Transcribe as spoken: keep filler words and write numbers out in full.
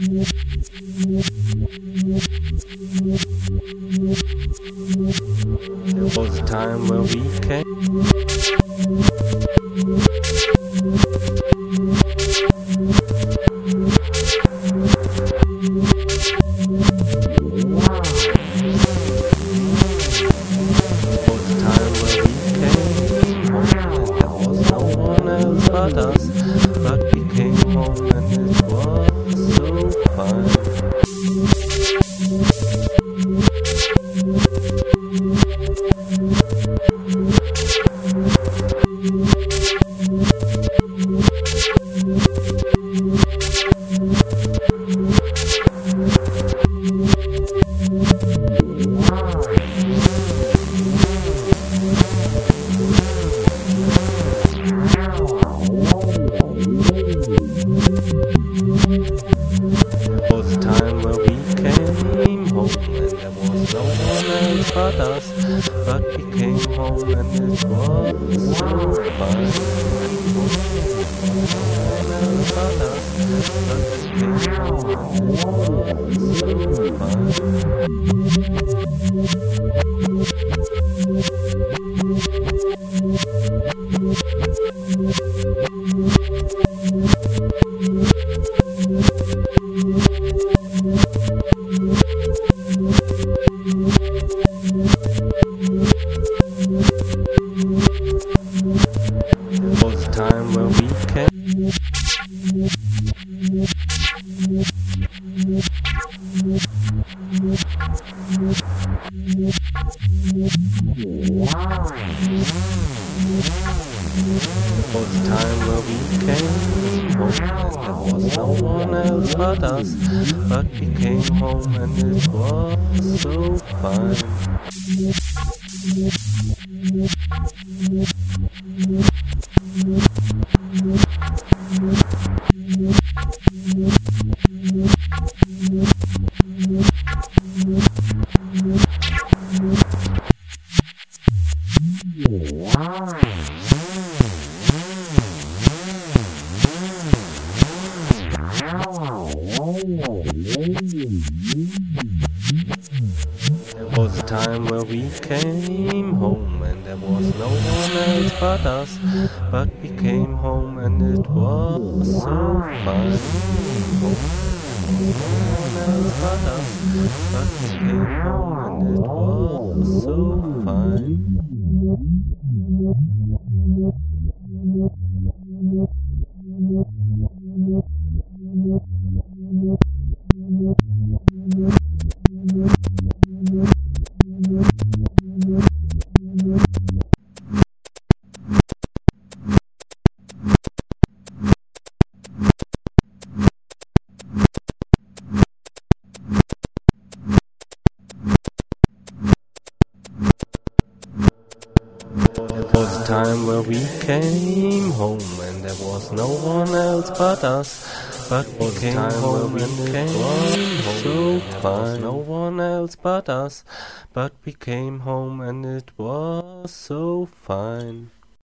There was a time where we came. But us, but we came home and it was so fine. But us, but we came home and it was so fine. But us, but we came home and it was so fine. Time where we came. There was a time where we came home and there was no one else but us, but we came home and it was so fine. There was a time where we came home and there was no one else but us, but we came home and it was so fine. No one else but us, but we came home and it was so fine. There was a time where we came home and there was no one else but us, but we came home and it was so fine. No one else but us, but we came home and it was so fine.